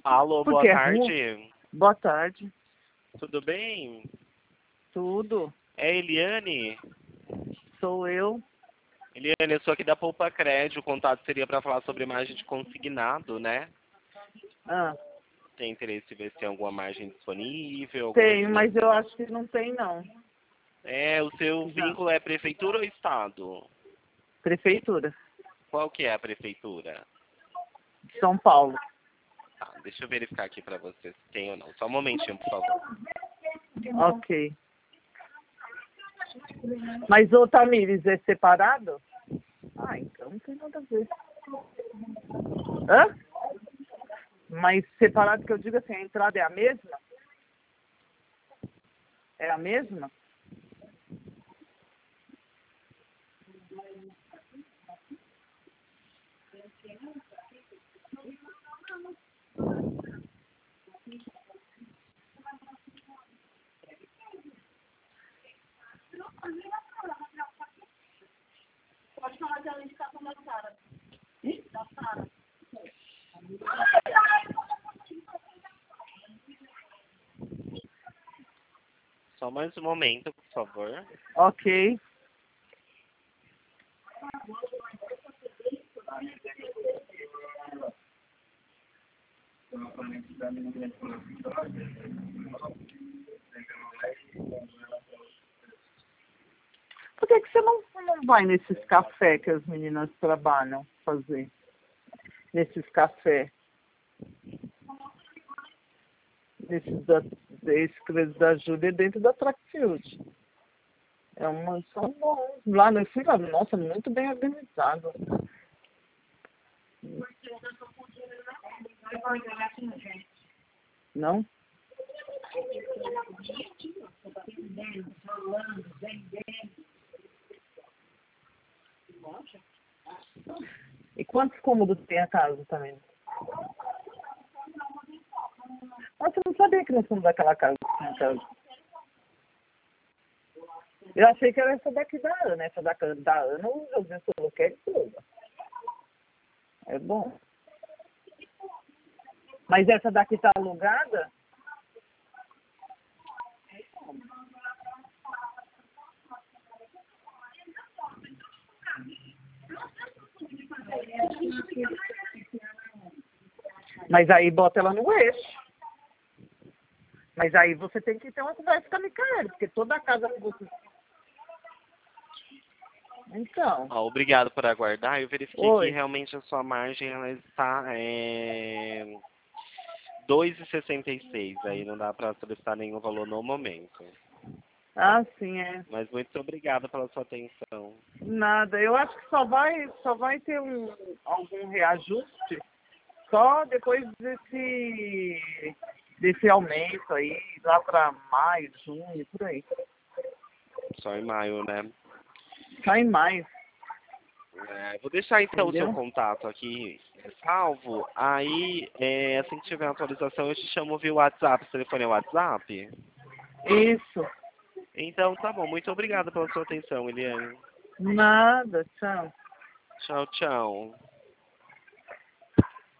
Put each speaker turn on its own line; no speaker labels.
Alô, boa
Porque é ruim.
tarde.
Boa tarde.
Tudo bem?
Tudo.
É Eliane?
Sou eu.
Eliane, eu sou aqui da Poupa Crédito. O contato seria para falar sobre margem de consignado, né?
Ah,
Tem interesse em ver se tem alguma margem disponível?
tenho, mas eu acho que não tem, não.
É, o seu
Já.
vínculo é prefeitura ou estado?
Prefeitura
Qual que é a prefeitura?
de São Paulo.
Tá, deixa eu verificar aqui para você se tem ou não. Só um momentinho, por favor.
Ok. Mas o Tamires é separado? Ah, então não tem nada a ver. Hã? Mas separado que eu digo assim, a entrada é a mesma? É a mesma?
Só mais um momento, por favor.
Ok. Por que que você não vai nesses cafés que as meninas trabalham fazer? Nesses cafés. Esse da Júlia é dentro da Trackfield. É uma, são bons. Lá no fui lá, nossa, muito bem organizado. Não? E quantos cômodos tem a casa também? Nossa, eu não sabia que nós somos daquela casa. Eu achei que era essa daqui da Ana. Essa da Ana, o José falou que é toda. É bom. Mas essa daqui tá alugada? Mas aí bota ela no eixo. Mas aí você tem que ter uma conversa com a Micaela, porque toda a casa que você... Então.
Ó, obrigado por aguardar. Eu verifiquei que
Oi.
realmente a sua margem ela está 2,66. Aí não dá para solicitar nenhum valor no momento.
Ah, sim, é.
Mas muito obrigado pela sua atenção.
Nada. Eu acho que só vai ter algum reajuste só depois desse aumento aí, lá para maio, junho, por aí.
Só em maio, né?
Só em maio.
Vou deixar então o seu
Entendeu?
contato aqui salvo. Aí, assim que tiver atualização, eu te chamo via WhatsApp. O telefone é WhatsApp?
Isso.
Então, tá bom. Muito obrigado pela sua atenção, Eliane.
Nada, tchau.
Tchau, tchau.